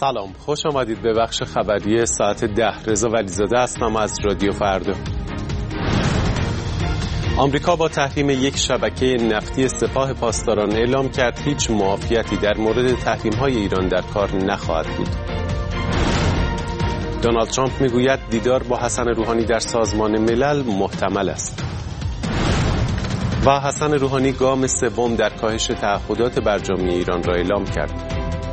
سلام، خوش آمدید به بخش خبری ساعت 10. رضا ولیزاده هستم از رادیو فردا. آمریکا با تحریم یک شبکه نفتی سپاه پاسداران اعلام کرد هیچ معافیتی در مورد تحریم‌های ایران در کار نخواهد بود. دونالد ترامپ میگوید دیدار با حسن روحانی در سازمان ملل محتمل است. و حسن روحانی گام سوم در کاهش تعهدات برجامی ایران را اعلام کرد.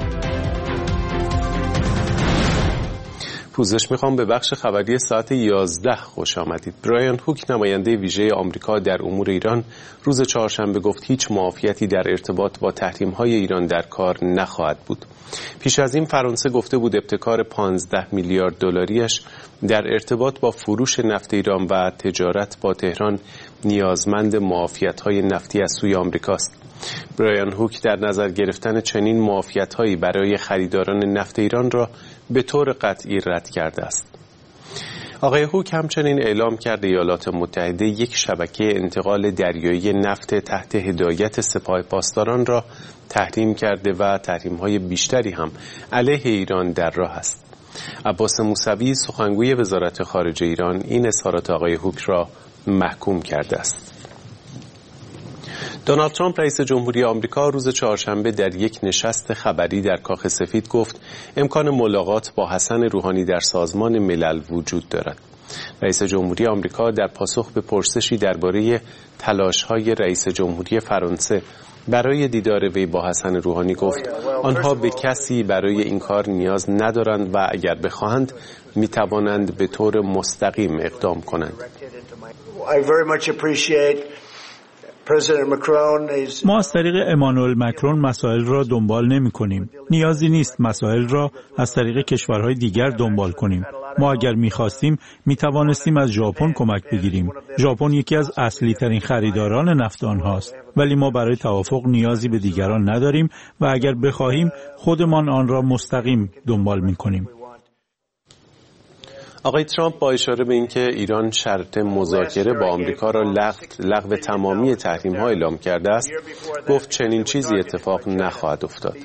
پوزش میخوام به بخش خبری ساعت 11 خوش آمدید. برایان هوک نماینده ویژه آمریکا در امور ایران روز چهارشنبه گفت هیچ معافیتی در ارتباط با تحریم‌های ایران در کار نخواهد بود. پیش از این فرانسه گفته بود ابتکار 15 میلیارد دلاریش در ارتباط با فروش نفت ایران و تجارت با تهران نیازمند معافیت‌های نفتی از سوی آمریکاست. برایان هوک در نظر گرفتن چنین معافیت‌هایی برای خریداران نفت ایران را به طور قطعی رد کرده است. آقای هوک همچنین اعلام کرد ایالات متحده یک شبکه انتقال دریایی نفت تحت هدایت سپاه پاسداران را تحریم کرده و تحریم‌های بیشتری هم علیه ایران در راه است. عباس موسوی سخنگوی وزارت خارجه ایران این اظهارات آقای هوک را محکوم کرده است. دونالد ترامپ رئیس جمهوری آمریکا روز چهارشنبه در یک نشست خبری در کاخ سفید گفت امکان ملاقات با حسن روحانی در سازمان ملل وجود دارد. رئیس جمهوری آمریکا در پاسخ به پرسشی درباره تلاش‌های رئیس جمهوری فرانسه برای دیدار وی با حسن روحانی گفت آنها به کسی برای این کار نیاز ندارند و اگر بخواهند می‌توانند به طور مستقیم اقدام کنند. ما از طریق امانوئل مکرون مسائل را دنبال نمی کنیم. نیازی نیست مسائل را از طریق کشورهای دیگر دنبال کنیم. ما اگر می خواستیم می توانستیم از ژاپن کمک بگیریم. ژاپن یکی از اصلی ترین خریداران نفت آنهاست. ولی ما برای توافق نیازی به دیگران نداریم و اگر بخواهیم خودمان آن را مستقیم دنبال می کنیم. آقای ترامپ با اشاره به اینکه ایران شرط مذاکره با آمریکا را لغو تمامی تحریم‌ها اعلام کرده است، گفت چنین چیزی اتفاق نخواهد افتاد.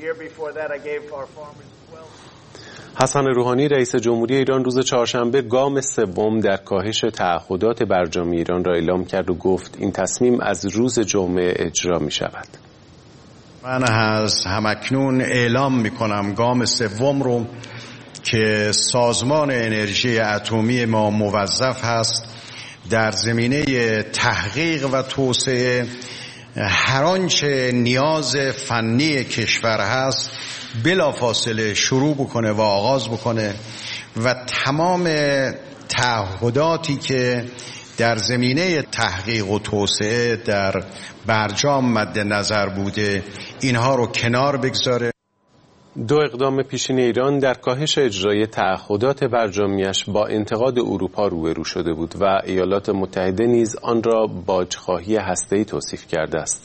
حسن روحانی رئیس جمهوری ایران روز چهارشنبه گام سوم در کاهش تعهدات برجامی ایران را اعلام کرد و گفت این تصمیم از روز جمعه اجرا می شود. من از همکنون اعلام می کنم گام سوم رو که سازمان انرژی اتمی ما موظف هست در زمینه تحقیق و توسعه هر آنچه نیاز فنی کشور هست بلافاصله شروع بکنه و آغاز بکنه و تمام تعهداتی که در زمینه تحقیق و توسعه در برجام مد نظر بوده اینها رو کنار بگذاره. دو اقدام پیشین ایران در کاهش اجرای تعهدات برجامیش با انتقاد اروپا روبرو شده بود و ایالات متحده نیز آن را باجخواهی هسته‌ای توصیف کرده است.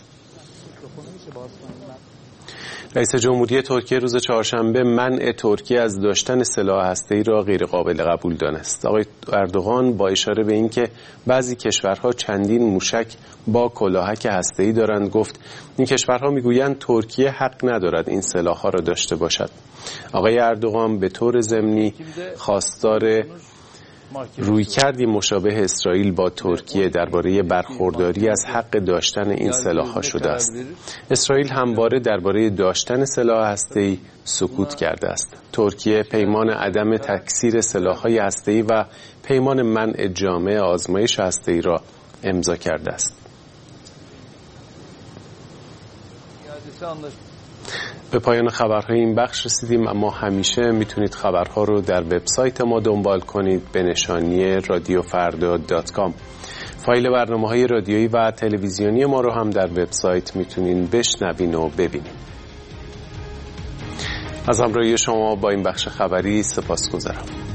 رئیس جمهوری ترکیه روز چهارشنبه منع ترکیه از داشتن سلاح هسته‌ای را غیرقابل قبول دانست. آقای اردوغان با اشاره به اینکه بعضی کشورها چندین موشک با کلاهک هسته‌ای دارند گفت این کشورها میگویند ترکیه حق ندارد این سلاح‌ها را داشته باشد. آقای اردوغان به طور ضمنی خواستار رویکردی مشابه اسرائیل با ترکیه درباره برخورداری از حق داشتن این سلاح‌ها شده است. اسرائیل همواره درباره داشتن سلاح هسته‌ای سکوت کرده است. ترکیه پیمان عدم تکثیر سلاح‌های هسته‌ای و پیمان منع جامع آزمایش هسته‌ای را امضا کرده است. به پایان خبرهای این بخش رسیدیم، اما همیشه میتونید خبرها رو در وبسایت ما دنبال کنید به نشانی radiofarda.com. فایل برنامه‌های رادیویی و تلویزیونی ما رو هم در وبسایت میتونید بشنوین و ببینید. از همراهی شما با این بخش خبری سپاسگزارم.